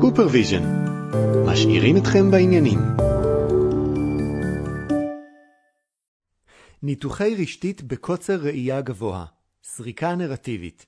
סופרוויז'ן, משאירים אתכם בעניינים. ניתוחי רשתית בקוצר ראייה גבוה, סריקה נרטיבית.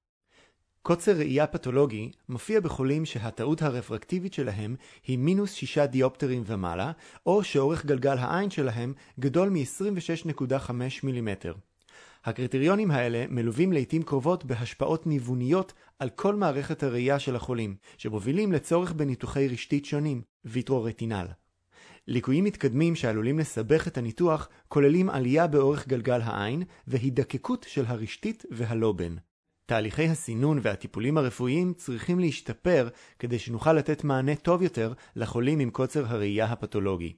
קוצר ראייה פתולוגי מופיע בחולים שהטעות הרפרקטיבית שלהם היא מינוס 6 דיופטרים ומעלה, או שאורך גלגל העין שלהם גדול מ-26.5 מילימטר. הקריטריונים האלה מלווים לעתים קרובות בהשפעות ניווניות על כל מערכת הראייה של החולים, שמובילים לצורך בניתוחי רשתית שונים, ויטרו-רטינל. ליקויים מתקדמים שעלולים לסבך את הניתוח כוללים עלייה באורך גלגל העין והידקקות של הרשתית והלובן. תהליכי הסינון והטיפולים הרפואיים צריכים להשתפר כדי שנוכל לתת מענה טוב יותר לחולים עם קוצר הראייה הפתולוגי.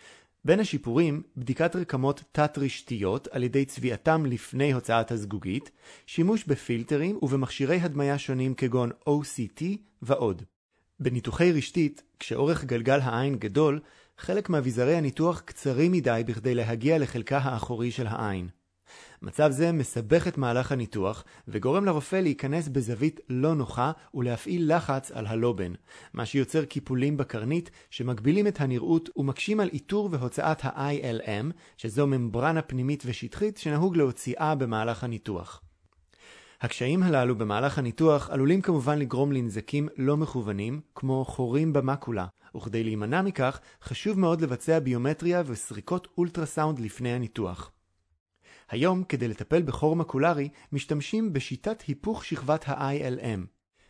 בין השיפורים, בדיקת רקמות תת-רשתיות על ידי צביעתם לפני הוצאת הזגוגית, שימוש בפילטרים ובמכשירי הדמיה שונים כגון OCT ועוד. בניתוחי רשתית, כשאורך גלגל העין גדול, חלק מאביזרי הניתוח קצרים מדי בכדי להגיע לחלקה האחורי של העין. מצב זה מסבך את מהלך הניתוח וגורם לרופא להיכנס בזווית לא נוחה ולהפעיל לחץ על הלובן, מה שיוצר קיפולים בקרנית שמגבילים את הנראות ומקשים על איתור והוצאת ה-ILM, שזו ממברנה פנימית ושטחית שנהוג להוציאה במהלך הניתוח. הקשיים הללו במהלך הניתוח עלולים כמובן לגרום לנזקים לא מכוונים, כמו חורים במקולה, וכדי להימנע מכך חשוב מאוד לבצע ביומטריה וסריקות אולטרסאונד לפני הניתוח. היום, כדי לטפל בחור מקולרי, משתמשים בשיטת היפוך שכבת ה-ILM.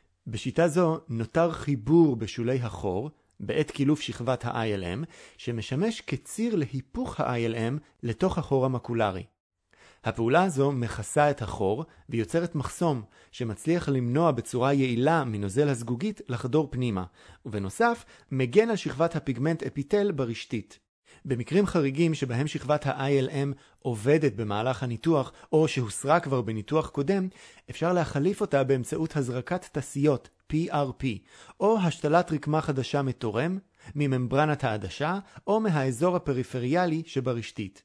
בשיטה זו נותר חיבור בשולי החור, בעת קילוף שכבת ה-ILM, שמשמש כציר להיפוך ה-ILM לתוך החור המקולרי. הפעולה הזו מכסה את החור ויוצרת מחסום שמצליח למנוע בצורה יעילה מנוזל הזגוגית לחדור פנימה, ובנוסף מגן על שכבת הפיגמנט אפיטל ברשתית. במקרים חריגים שבהם שכבת ה-ILM עובדת במהלך הניתוח או שהוסרה כבר בניתוח קודם, אפשר להחליף אותה באמצעות הזרקת תסיות PRP או השתלת רקמה חדשה מתורם, מממברנת העדשה או מהאזור הפריפריאלי שברשתית.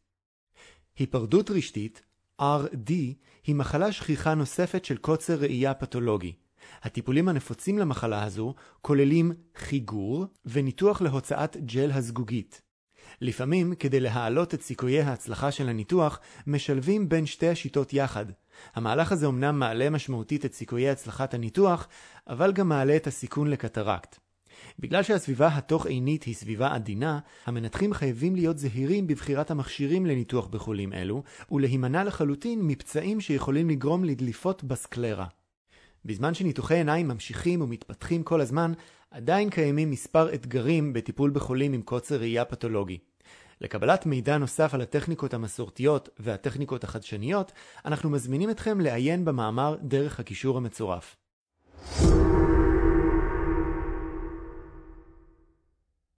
היפרדות רשתית, RD, היא מחלה שכיחה נוספת של קוצר ראייה פתולוגי. הטיפולים הנפוצים למחלה הזו כוללים חיגור וניתוח להוצאת ג'ל הזגוגית. לפעמים, כדי להעלות את סיכויי ההצלחה של הניתוח, משלבים בין שתי השיטות יחד. המהלך הזה אומנם מעלה משמעותית את סיכויי הצלחת הניתוח, אבל גם מעלה את הסיכון לקטרקט. בגלל שהסביבה התוך עינית היא סביבה עדינה, המנתחים חייבים להיות זהירים בבחירת המכשירים לניתוח בחולים אלו, ולהימנע לחלוטין מפצעים שיכולים לגרום לדליפות בסקלרה. בזמן שניתוחי עיניים ממשיכים ומתפתחים כל הזמן, עדיין קיימים מספר אתגרים בטיפול בחולים עם קוצר ראייה פתולוגי. לקבלת מידע נוסף על הטכניקות המסורתיות והטכניקות החדשניות, אנחנו מזמינים אתכם לעיין במאמר דרך הקישור המצורף.